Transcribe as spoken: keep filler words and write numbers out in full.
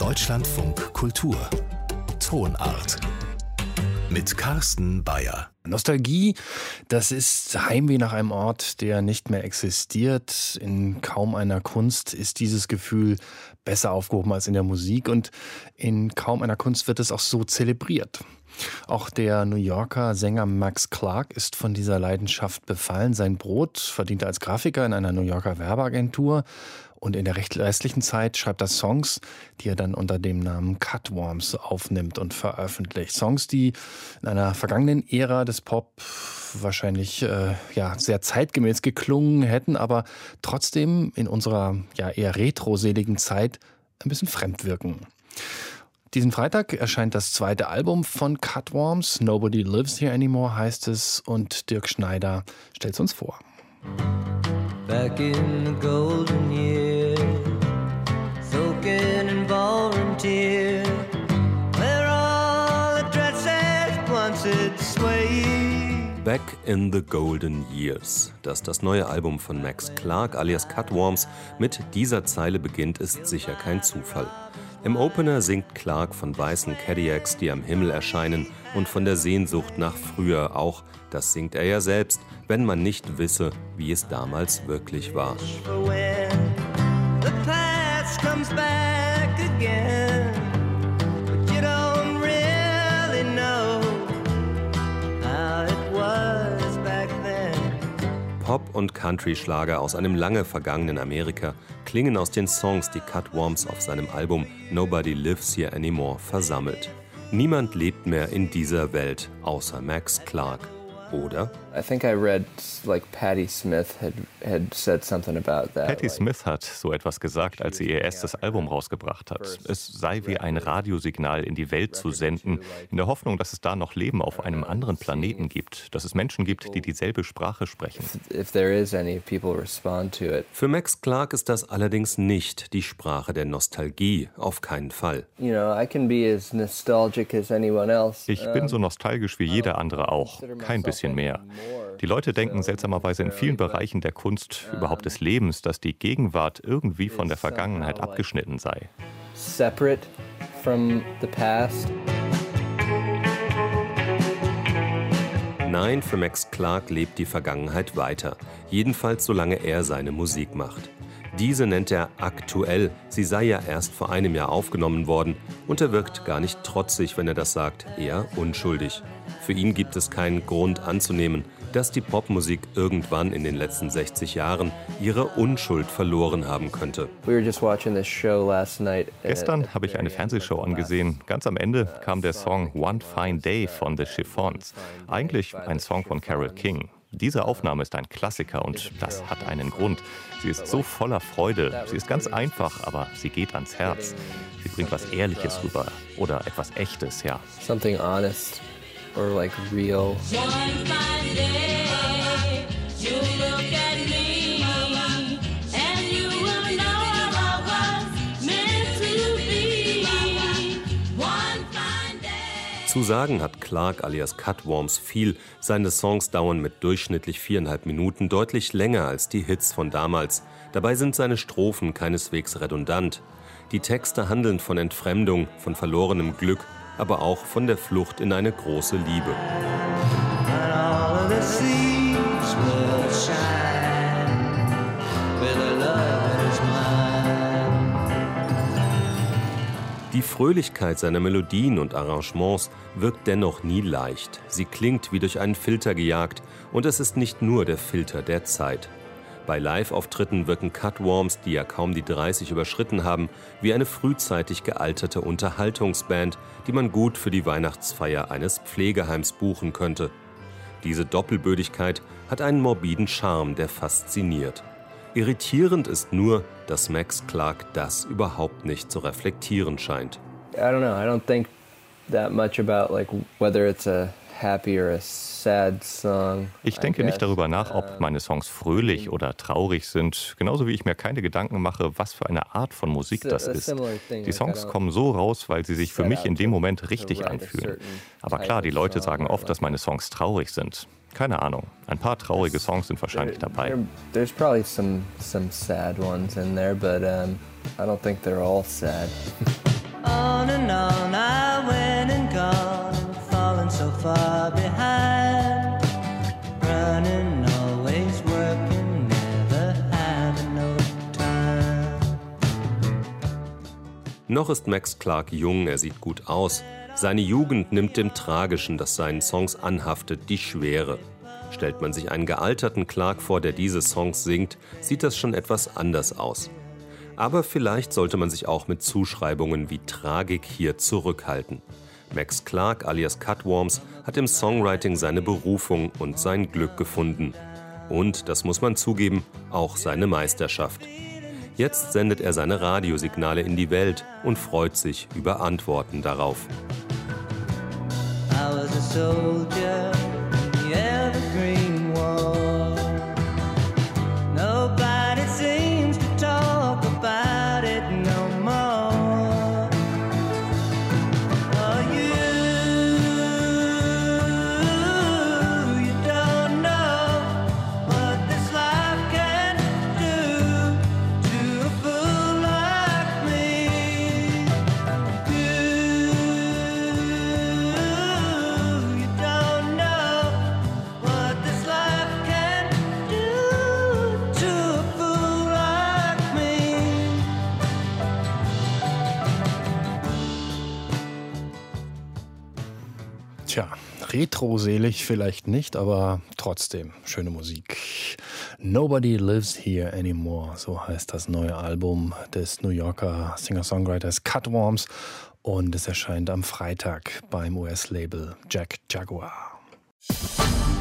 Deutschlandfunk Kultur Tonart mit Carsten Bayer. Nostalgie, das ist Heimweh nach einem Ort, der nicht mehr existiert. In kaum einer Kunst ist dieses Gefühl besser aufgehoben als in der Musik und in kaum einer Kunst wird es auch so zelebriert. Auch der New Yorker Sänger Max Clark ist von dieser Leidenschaft befallen. Sein Brot verdient er als Grafiker in einer New Yorker Werbeagentur. Und in der restlichen Zeit schreibt er Songs, die er dann unter dem Namen Cutworms aufnimmt und veröffentlicht. Songs, die in einer vergangenen Ära des Pop wahrscheinlich äh, ja, sehr zeitgemäß geklungen hätten, aber trotzdem in unserer ja, eher retroseligen Zeit ein bisschen fremd wirken. Diesen Freitag erscheint das zweite Album von Cutworms. Nobody Lives Here Anymore heißt es und Dirk Schneider stellt es uns vor. Back in the golden year, soaking in volunteer, where all the dresses once had swayed. Back in the Golden Years. Dass das neue Album von Max Clark alias Cutworms mit dieser Zeile beginnt, ist sicher kein Zufall. Im Opener singt Clark von weißen Cadillacs, die am Himmel erscheinen, und von der Sehnsucht nach früher auch. Das singt er ja selbst, wenn man nicht wisse, wie es damals wirklich war. Pop- und Country-Schlager aus einem lange vergangenen Amerika klingen aus den Songs, die Cutworms auf seinem Album Nobody Lives Here Anymore versammelt. Niemand lebt mehr in dieser Welt, außer Max Clark. Oder? I think I read like Patti Smith had had said something about that. Patti Smith hat so etwas gesagt, als sie ihr erstes Album rausgebracht hat. Es sei wie ein Radiosignal in die Welt zu senden, in der Hoffnung, dass es da noch Leben auf einem anderen Planeten gibt, dass es Menschen gibt, die dieselbe Sprache sprechen. If there is any, people respond to it. Für Max Clark ist das allerdings nicht die Sprache der Nostalgie, auf keinen Fall. You know, I can be as nostalgic as anyone else. Ich bin so nostalgisch wie jeder andere auch, kein bisschen mehr. Die Leute denken seltsamerweise in vielen Bereichen der Kunst, überhaupt des Lebens, dass die Gegenwart irgendwie von der Vergangenheit abgeschnitten sei. Separate from the past. Nein, für Max Clark lebt die Vergangenheit weiter. Jedenfalls solange er seine Musik macht. Diese nennt er aktuell. Sie sei ja erst vor einem Jahr aufgenommen worden. Und er wirkt gar nicht trotzig, wenn er das sagt, eher unschuldig. Für ihn gibt es keinen Grund anzunehmen, dass die Popmusik irgendwann in den letzten sechzig Jahren ihre Unschuld verloren haben könnte. Gestern habe ich eine Fernsehshow angesehen. Ganz am Ende kam der Song One Fine Day von The Chiffons. Eigentlich ein Song von Carole King. Diese Aufnahme ist ein Klassiker und das hat einen Grund. Sie ist so voller Freude. Sie ist ganz einfach, aber sie geht ans Herz. Sie bringt was Ehrliches rüber oder etwas Echtes, ja. Something honest or like real. One fine day, you look at me, and you will know I was meant to be. One fine day. Zu sagen hat Clark alias Cutworms viel. Seine Songs dauern mit durchschnittlich viereinhalb Minuten deutlich länger als die Hits von damals. Dabei sind seine Strophen keineswegs redundant. Die Texte handeln von Entfremdung, von verlorenem Glück, aber auch von der Flucht in eine große Liebe. Die Fröhlichkeit seiner Melodien und Arrangements wirkt dennoch nie leicht. Sie klingt wie durch einen Filter gejagt und es ist nicht nur der Filter der Zeit. Bei Live-Auftritten wirken Cutworms, die ja kaum die dreißig überschritten haben, wie eine frühzeitig gealterte Unterhaltungsband, die man gut für die Weihnachtsfeier eines Pflegeheims buchen könnte. Diese Doppelbödigkeit hat einen morbiden Charme, der fasziniert. Irritierend ist nur, dass Max Clark das überhaupt nicht zu reflektieren scheint. I don't know. I don't think that much about like whether it's a happy or a sad song. Ich denke nicht darüber nach, ob meine Songs fröhlich oder traurig sind, genauso wie ich mir keine Gedanken mache, was für eine Art von Musik das ist. Die Songs kommen so raus, weil sie sich für mich in dem Moment richtig anfühlen. Aber klar, die Leute sagen oft, dass meine Songs traurig sind. Keine Ahnung. Ein paar traurige Songs sind wahrscheinlich dabei. There's probably some some sad ones in there, but um, I don't think they're all sad. On and on I went and gone and fallen so far behind. Running, always working, never having no time. Noch ist Max Clark jung, er sieht gut aus. Seine Jugend nimmt dem Tragischen, das seinen Songs anhaftet, die Schwere. Stellt man sich einen gealterten Clark vor, der diese Songs singt, sieht das schon etwas anders aus. Aber vielleicht sollte man sich auch mit Zuschreibungen wie Tragik hier zurückhalten. Max Clark alias Cutworms hat im Songwriting seine Berufung und sein Glück gefunden. Und, das muss man zugeben, auch seine Meisterschaft. Jetzt sendet er seine Radiosignale in die Welt und freut sich über Antworten darauf. I was a soldier in the Evergreen War. Nobody seems to talk about it no more. Oh, you, you don't know what this life can do to a fool like me. You, you don't know what this life can do to a fool like me. Tja, retroselig vielleicht nicht, aber trotzdem schöne Musik. Nobody Lives Here Anymore, so heißt das neue Album des New Yorker Singer-Songwriters Cutworms und es erscheint am Freitag beim U S-Label Jack Jaguar.